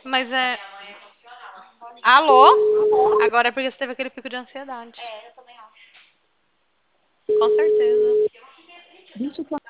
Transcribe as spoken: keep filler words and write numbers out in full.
Mas é. Alô? Agora é porque você teve aquele pico de ansiedade. É, eu também acho. Com certeza. Deixa eu